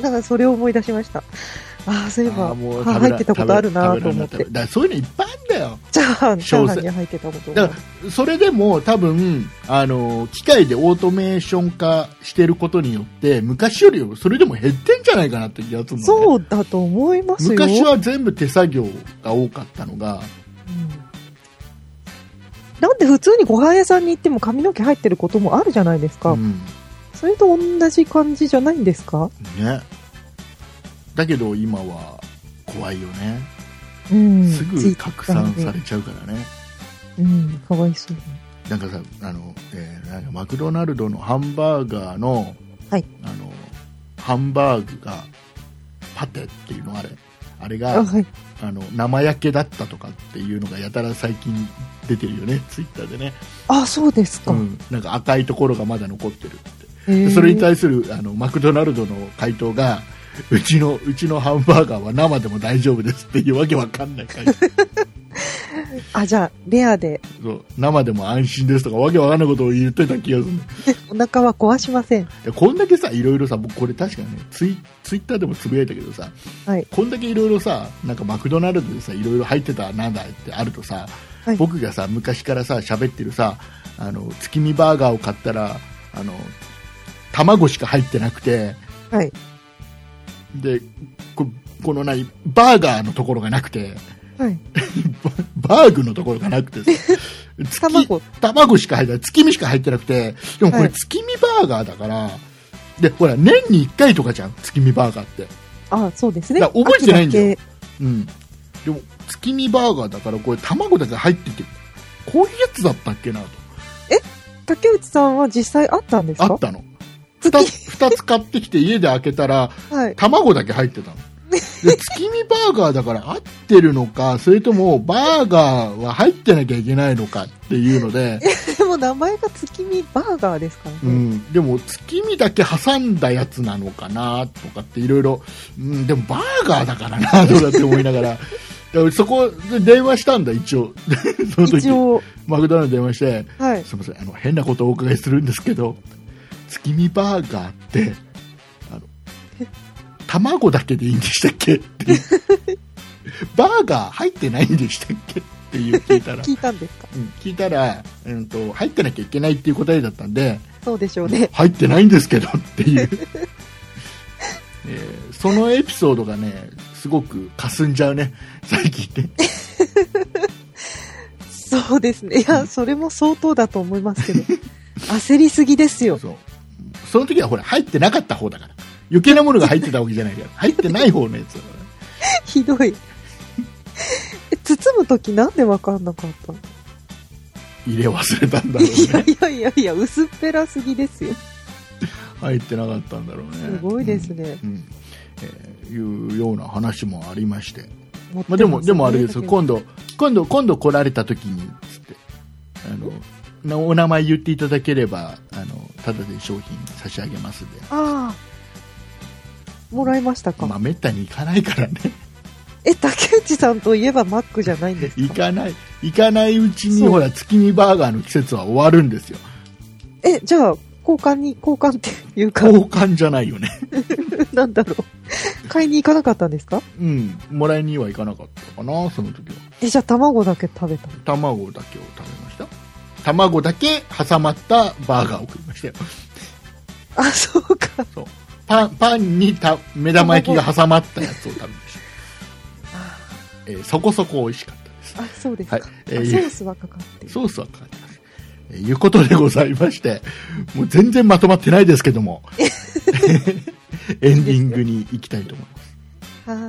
だからそれを思い出しました。ああそういえば歯入ってたことあるなと思って。 だからそういうのいっぱいあるんだよ。 チャーハンチャーハンに入ってたことだからそれでも多分あの機械でオートメーション化してることによって昔よりそれでも減ってんじゃないかなって気がするのね。 そうだと思いますよ。 昔は全部手作業が多かったのが、 なんで普通にご飯屋さんに行っても髪の毛入ってることもあるじゃないですか、うん、それと同じ感じじゃないんですかね。だけど今は怖いよね、 うん、 すぐ拡散されちゃうからね。 うん、かわいそう。 なんかさあの、えー、なんかマクドナルドのハンバーガーの、 はい、 あのハンバーグがパテっていうのあれあれが、 はい、あの生焼けだったとかっていうのがやたら最近出てるよね、ツイッターでね。 あ、そうですか、 うん、なんか赤いところがまだ残ってるって。それに対するあのマクドナルドの回答が、うちのうちのハンバーガーは生でも大丈夫ですっていうわけわかんない回答あ、じゃあレアでそう生でも安心ですとかわけわかんないことを言ってた気がする。 お腹は壊しません。 こんだけさいろいろさ、僕これ確かねツイツイッターでもつぶやいたけどさ、 はい、 こんだけいろいろさなんかマクドナルドでさいろいろ入ってたなんだってあるとさ、はい、僕がさ昔からさ喋ってるさあの月見バーガーを買ったらあの卵しか入ってなくて、 はい、 で こ, この何バーガーのところがなくて、 はい、 バーグのところがなくて卵卵しか入ってない、月見しか入ってなくて、でもこれ月見バーガーだから、はい、でほら年にいっかいとかじゃん月見バーガーって。 ああそうですね。 だから覚えてないんだよ。うん。でも月見バーガーだからこれ卵だけ入ってて、こういうやつだったっけなと。 え、竹内さんは実際あったんですか？ あったの。ふたつ、ふたつ買ってきて家で開けたら、はい、卵だけ入ってたの。で月見バーガーだから合ってるのか、それともバーガーは入ってなきゃいけないのかっていうのででも名前が月見バーガーですからね、 うん、でも月見だけ挟んだやつなのかなとかっていろいろ、でもバーガーだからなとかって思いながらそこで電話したんだ一応その時一応マクドナルド電話して、はい、すみません、あの変なことをお伺いするんですけど、月見バーガーってあの卵だけでいいんでしたっけってバーガー入ってないんでしたっけっていう聞いたら聞いたんですか、 うん、聞いたら、うんと、入ってなきゃいけないっていう答えだったんで、 そうでしょうね、 入ってないんですけどっていう、えー、そのエピソードがねすごく霞んじゃうね最近ねそうですね、いや、うん、それも相当だと思いますけど焦りすぎですよ。 そうその時はほら入ってなかった方だから、余計なものが入ってたわけじゃないから入ってない方のやつだからひどい包む時なんで分かんなかったの？ 入れ忘れたんだろうね。 いやいやいやいや、薄っぺらすぎですよ。 入ってなかったんだろうね。 すごいですね、 うんうんえー、いうような話もありまして、まあ、でもでもあれですよ、今度今度今度来られた時につってあのお名前言っていただければあのただで商品差し上げますんで。 ああ、もらいましたか？ まあめったに行かないからね。 え、竹内さんといえばマックじゃないんですか？ 行かない行かないうちにほら月見バーガーの季節は終わるんですよ。 え、じゃあ交換に交換っていうか交換じゃないよねなんだろう、買いに行かなかったんですか？ うん、もらいには行かなかったかなその時は。 え、じゃあ卵だけ食べたの？ 卵だけを食べました。卵だけ挟まったバーガーを食いましたよ。 あ、そうか。 そう、パン、パンにた目玉焼きが挟まったやつを食べました。えー、そこそこ美味しかったです。 あ、そうですか。はい、えー、ソースはかかってる。 ソースはかかってます。えー、いうことでございまして、もう全然まとまってないですけども、エンディングに行きたいと思います。 はい。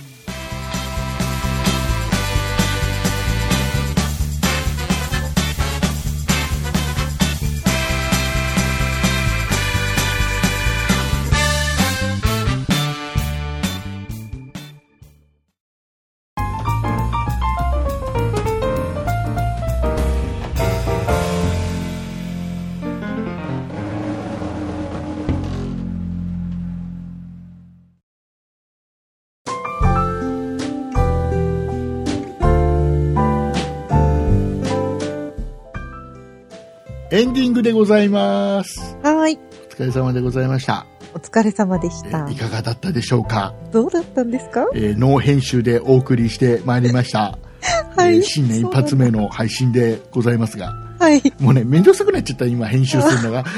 エンディングでございます。 はい。 お疲れ様でございました。 お疲れ様でした。 えー、いかがだったでしょうか？ どうだったんですか？ えー、ノー編集でお送りしてまいりました。はい、えー、新年一発目の配信でございますが。はい。もうね、めんどくさくなっちゃった、今編集するのが。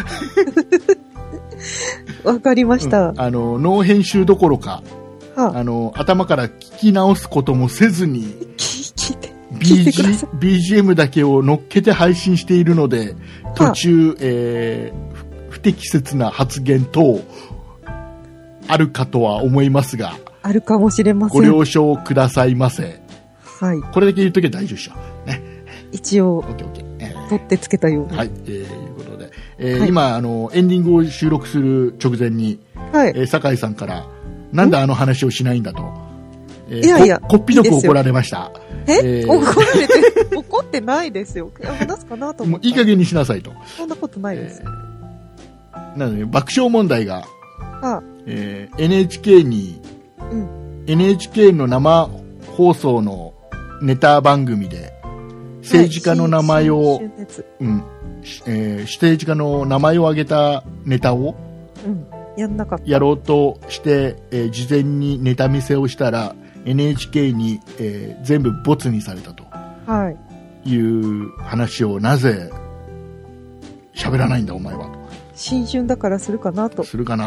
わかりました、 うん。あの、ノー編集どころか、はあ、あの、頭から聞き直すこともせずに、 聞いて。 ビージー、ビージーエム だけを乗っけて配信しているので、途中、はあえー、不適切な発言等あるかとは思いますが、 あるかもしれません。 ご了承くださいませ。 はい。 これだけ言っとけば大丈夫でしょ。ね。 一応、 オッケーオッケー、えー、 取ってつけたような。 はい、えー、いうことで、えーはい、今あのエンディングを収録する直前に、はいえー、酒井さんからなんであの話をしないんだと、えー、いやいやこっぴどく怒られました。 え、えー、怒られて怒ってないですよ。話すかなと思って。 もういい加減にしなさいと。 そんなことないです。 えー、なので爆笑問題が、あえー、エヌエイチケー に、うん、エヌエイチケー の生放送のネタ番組で政治家の名前を、はいうんえー、政治家の名前を挙げたネタを、 うん、やんなかったやろうとして、えー、事前にネタ見せをしたらエヌエイチケー に、えー、全部ボツにされたと、はい、いう話をなぜ喋らないんだお前はと。 新春だからするかなとするかなと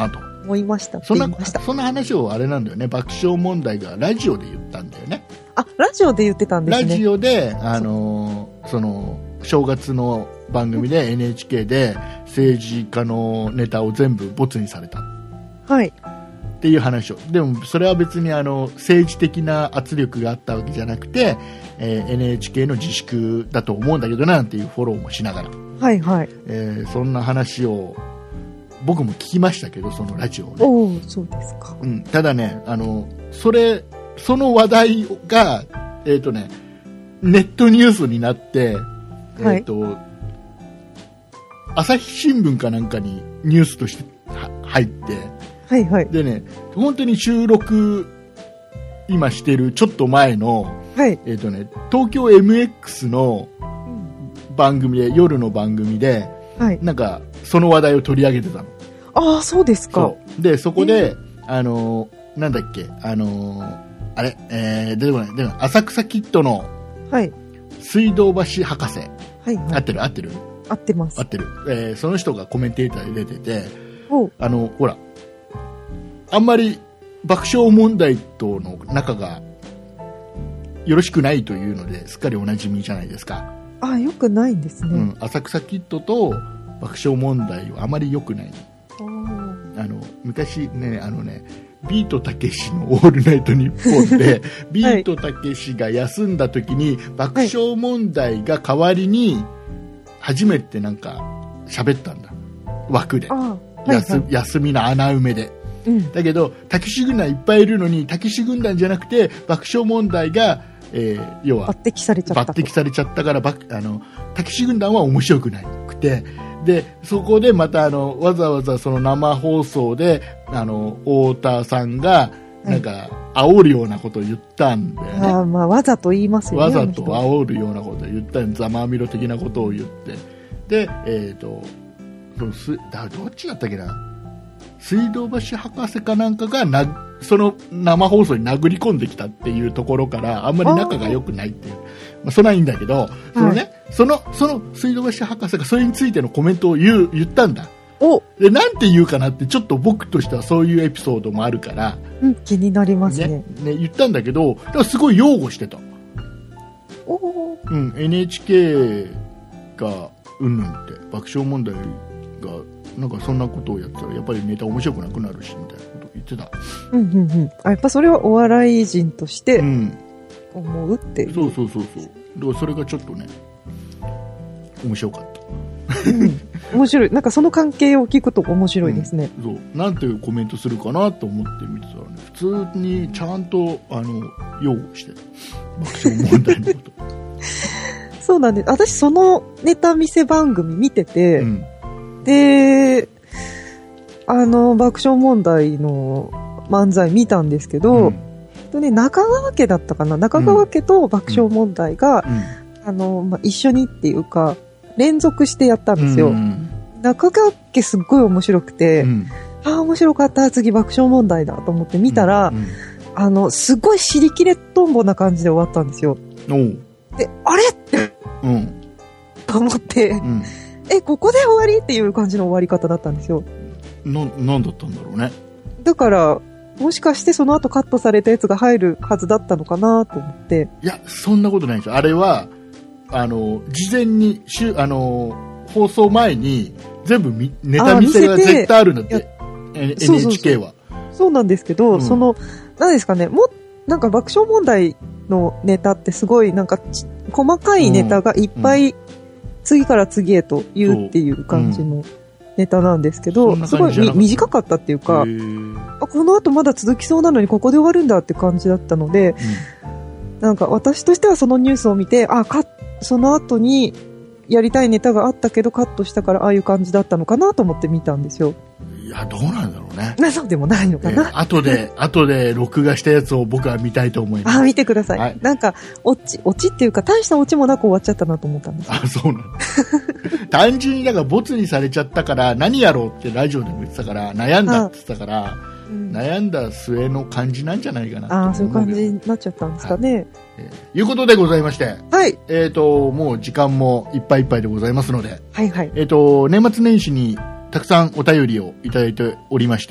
思いましたってそんな言いました。 そんな話をあれなんだよね、爆笑問題がラジオで言ったんだよね。 あ、ラジオで言ってたんですね。 ラジオで、あのー、その正月の番組で エヌエイチケー で政治家のネタを全部ボツにされた。 はい。 っていう話を。でもそれは別にあの政治的な圧力があったわけじゃなくて、えー、エヌエイチケー の自粛だと思うんだけどななんていうフォローもしながら、 はいはい、 えー、そんな話を僕も聞きましたけど、そのラジオをね。 おー、そうですか。 うん、ただね、あのそれその話題が、えーとね、ネットニュースになって、えーとはい、朝日新聞かなんかにニュースとして入って、 はいはい、 でね、本当に収録今してるちょっと前の、 はい、 えーとね、東京 エムエックス の番組で、夜の番組で、はい、なんかその話題を取り上げてたの。 ああ、そうですか。 そうで、そこで、えー、あのー、なんだっけ、あのー、あれ、えー、出てこない、でも浅草キッドの水道橋博士、はいはい、合ってる合ってる合ってます。 合ってる、えー、その人がコメンテーターで出てて、あのほら、あんまり爆笑問題との仲がよろしくないというのですっかりおなじみじゃないですか。 あ、よくないんですね、うん、 浅草キッドと爆笑問題はあまりよくない。あの昔ね、あのね、ビートたけしのオールナイトニッポンでビートたけしが休んだ時に爆笑問題が代わりに初めてなんか喋ったんだ、枠で、はいはい、休, 休みの穴埋めで、うん、だけどたけし軍団いっぱいいるのに、たけし軍団じゃなくて爆笑問題が、えー、要は抜擢されちゃった抜擢されちゃったから、あのたけし軍団は面白くなくて、でそこでまたあのわざわざその生放送であの太田さんがなんか煽るようなことを言ったんだよね。 あ、まあ、わざと言いますよね。 わざと煽るようなことを言ったんで、ざまあみろ的なことを言って、で、えーと、すだどっちだったっけな、水道橋博士かなんかがなその生放送に殴り込んできたっていうところから、あんまり仲が良くないっていう、まあ、それはいいんだけど、そのね、はい、そのその水道橋博士がそれについてのコメントを言う言ったんだ。おでなんて言うかなって、ちょっと僕としてはそういうエピソードもあるから、 うん、気になりますね。ね、 ね、言ったんだけど、だからすごい擁護してた。 お、 うん、エヌエイチケー がうんぬんって、爆笑問題がなんかそんなことをやったらやっぱりネタ面白くなくなるしみたいなことを言ってた。 うんうんうん。あ、やっぱそれはお笑い人として思うっていう、 うん、そうそうそうそう。だからそれがちょっとね面白かった。うん、 面白い。なんかその関係を聞くと面白いですね。 うん、そうなんていうコメントするかなと思って見てたらね、普通にちゃんとあの擁護して爆笑問題のこと。 そうなんです。私そのネタ見せ番組見てて。うん、で、あの、爆笑問題の漫才見たんですけど、うん、とね、中川家だったかな、中川家と爆笑問題が、うんうん、あの、まあ、一緒にっていうか、連続してやったんですよ。うん、中川家すっごい面白くて、うん、ああ、面白かった、次爆笑問題だと思って見たら、うんうん、あの、すっごい尻切れトンボな感じで終わったんですよ。で、あれって、うん、と思って、うんえ、ここで終わりっていう感じの終わり方だったんですよ。 な、なんだったんだろうね。 だから、もしかしてその後カットされたやつが入るはずだったのかなと思って。 いや、そんなことないですよ。あれは、あの、事前に、あの、放送前に、全部みネタ見せが絶対あるんだって、エヌエイチケー は。 そうなんですけど、うん、その、何ですかね、もなんか爆笑問題のネタってすごい、なんか、細かいネタがいっぱい、うんうん、次から次へと言うっていう感じのネタなんですけど、うん、すごい短かったっていうか、あ、この後まだ続きそうなのにここで終わるんだって感じだったので、うん、なんか私としてはそのニュースを見て、あ、かその後にやりたいネタがあったけどカットしたからああいう感じだったのかなと思って見たんですよ。 いや、どうなんだろうね。 そうでもないのかな。 えー、後で後で録画したやつを僕は見たいと思います。 あ、見てください。はい、なんかオチオチっていうか大したオチもなく終わっちゃったなと思ったんです。 あ、そうなんだ。単純にだからボツにされちゃったから何やろうってラジオでも言ってたから悩んだって言ってたから、うん、悩んだ末の感じなんじゃないかなと思う。 あ、そういう感じになっちゃったんですかね。はい、 えー、いうことでございまして、 はい。 えっともう時間もいっぱいいっぱいでございますので、 はいはい。 えっと年末年始にたくさんお便りをいただいておりまして、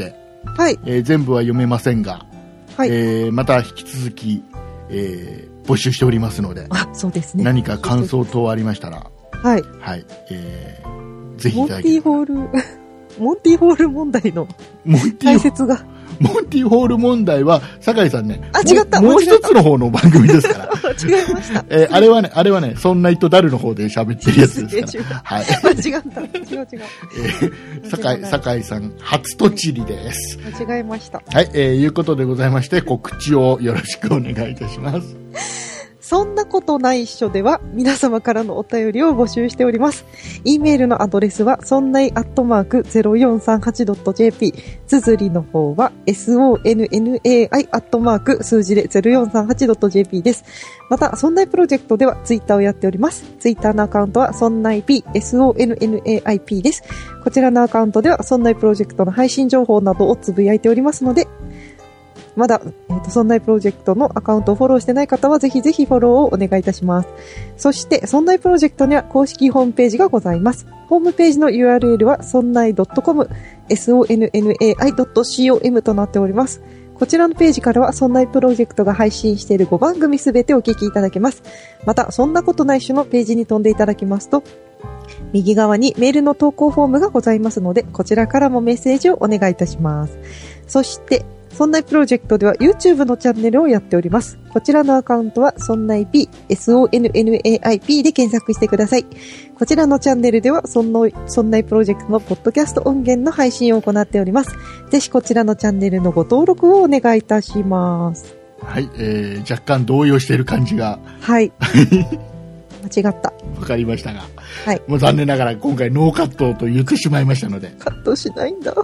はい。 えー、全部は読めませんが、 はい。 えー、また引き続き、えー、募集しておりますので、 あ、そうですね。 何か感想等ありましたら、 はい。 はい。えー、ぜひモンティーいただければ。 ホール、モンティーホール問題のモンティー解説が。 モンティーホール問題は、酒井さんね。 あ、違った。 もう一つの方の番組ですから。 違いました。 えー、あれはね、あれはね、そんな糸だるの方で喋ってるやつですから。はい。 間違った。違う違う。 えー、酒井、酒井さん、初とちりです。 間違えました。 はい、えー、いうことでございまして、告知をよろしくお願いいたします。 そんなことないっしょでは皆様からのお便りを募集しております。e メールのアドレスはそんないアットマーク ゼロよんさんはちドットジェーピー、 綴りの方は ソンナイ アットマーク数字で ゼロよんさんはちドットジェーピー です。またそんないプロジェクトではツイッターをやっております。ツイッターのアカウントはそんない P、 ソンナイ ピー です。こちらのアカウントではそんないプロジェクトの配信情報などをつぶやいておりますので、まだ、えっと、そんないプロジェクトのアカウントをフォローしてない方はぜひぜひフォローをお願いいたします。そして、そんないプロジェクトには公式ホームページがございます。ホームページの ユーアールエル はそんない ドットコム、ソンナイ ドットコム となっております。こちらのページからはそんないプロジェクトが配信しているごばんぐみすべてお聞きいただけます。また、そんなことないっしょのページに飛んでいただきますと、右側にメールの投稿フォームがございますので、こちらからもメッセージをお願いいたします。そして、そんないプロジェクトでは YouTube のチャンネルをやっております。こちらのアカウントはそんない P、ソンナイ ピー で検索してください。こちらのチャンネルではそんないプロジェクトのポッドキャスト音源の配信を行っております。ぜひこちらのチャンネルのご登録をお願いいたします。 はい、えー、若干動揺している感じが。 はい。間違った。 わかりましたが。 はい。 もう残念ながら今回ノーカットと言ってしまいましたので。 カットしないんだ。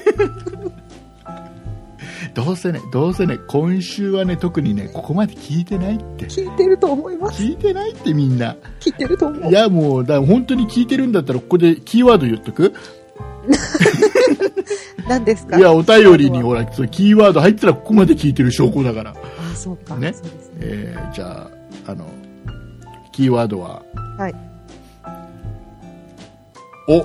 どうせね、どうせね、今週はね、特にね、ここまで聞いてないって。 聞いてると思います。 聞いてないってみんな。 聞いてると思う。 いや、もう、だから本当に聞いてるんだったら、ここでキーワード言っとく何ですか？ いや、お便りにほら、そキーワード入ったらここまで聞いてる証拠だから。 あ、そうか。 ね。 そうですね。 えー、じゃあ、あの、キーワードは、 はい。 お。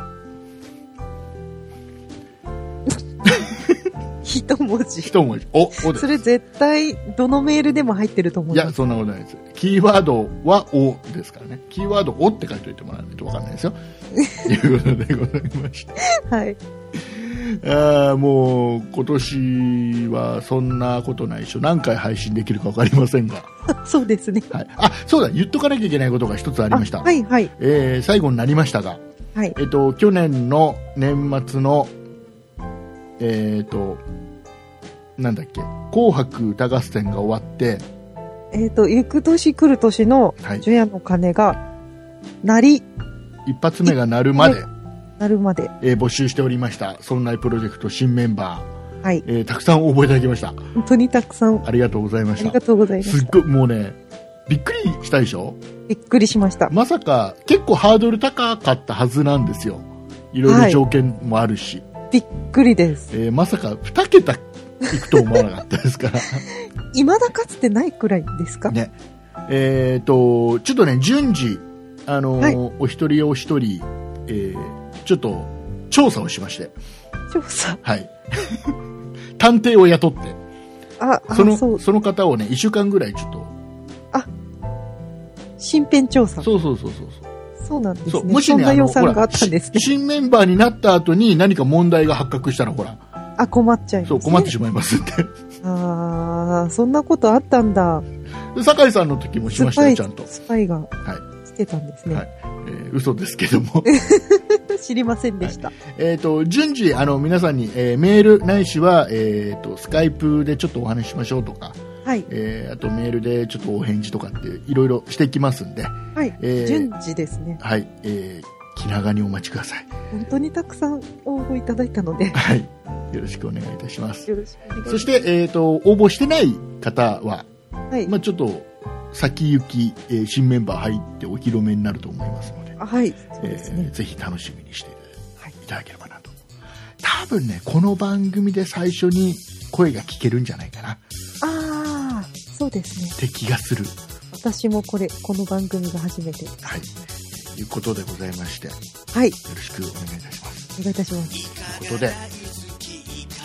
一文字。 一文字。お、おです。 それ絶対、どのメールでも入ってると思う。 いや、そんなことないです。キーワードはおですからね。キーワードおって書いておいてもらわないとわかんないですよ。ということでございました。 はい。 あもう、今年はそんなことないでしょ。何回配信できるかわかりませんが。 そうですね。 はい。あ、そうだ、言っとかなきゃいけないことが一つありました。 はい、はい。 えー、最後になりましたが、 はい。 えっと、去年の年末の、えっと、なんだっけ、紅白歌合戦が終わって、 えっと、行く年来る年の除夜の鐘が、鳴り、 一発目が鳴るまで、 鳴るまで、 えー、募集しておりました。そんないプロジェクト新メンバー。 はい。 えー、たくさん応募いただきました。 本当にたくさん。 ありがとうございました。 ありがとうございました。 すっごい、もうね、びっくりしたでしょ？ びっくりしました。 まさか、結構ハードル高かったはずなんですよ。いろいろ条件もあるし。 はい、びっくりです。 えー、まさかに桁いくと思わなかったですから。 未だかつてないくらいですかね。えっ、ー、と、ちょっとね、順次、あのーはい、お一人お一人、えー、ちょっと、調査をしまして。 調査はい。探偵を雇って。 あ、 その、 そうその方をね、一週間ぐらいちょっと。 あ、身辺調査。 そうそうそうそう。 そうなんですね。 そう、もしね、 そんな予算があったんですね。 新メンバーになった後に何か問題が発覚したら、ほら。 あ、困っちゃいます、ね。 そう、困ってしまいますんで。 ああ、そんなことあったんだ。 酒井さんの時もしましたよ、ちゃんと。 スパイが。はい。してたんですね。はい。 えー、嘘ですけども。 知りませんでした。はい、 えっ、ー、と、順次、あの、皆さんに、えー、メールないしは、えっ、ー、と、スカイプでちょっとお話ししましょうとか、 はい。 えー、あとメールでちょっとお返事とかっていろいろしていきますんで。 はい。えー、順次ですね。 はい。えー、気長にお待ちください。 本当にたくさん応募いただいたので。 はい。よろしくお願いいたします。 よろしくお願いします。 そして、えっ、ー、と、応募してない方は、 はい。 まあちょっと、先行き、えー、新メンバー入ってお披露目になると思いますので。 はい。そうですね。 えー、ぜひ楽しみにしていただければなと。多分ね、この番組で最初に声が聞けるんじゃないかな。 ああ、そうですね。 って気がする。 私もこれ、この番組が初めて。 はい。ということでございまして。 はい。よろしくお願いいたします。 お願いいたします。 ということで、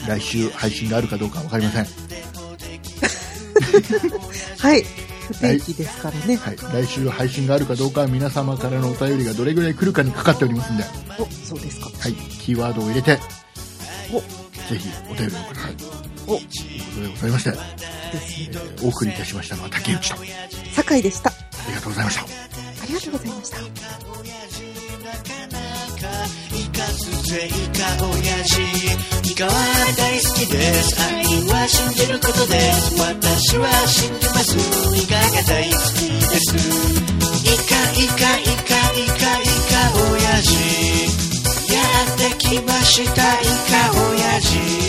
来週配信があるかどうかわかりません。 はい。不定期ですからね、 はいはい。来週配信があるかどうかは皆様からのお便りがどれぐらい来るかにかかっておりますんで。 お、そうですか。 はい。キーワードを入れて、 お、 ぜひお便りをください。 お、 ということでございまして、えー、お送りいたしましたのは竹内と酒井でした。ありがとうございました。 ありがとうございました。 イカズゼイカ親父イカは大好きです。愛は信じることです。私は信じます。イカが大好きです。イカイカイカイカイカ親父やってきました。イカ親父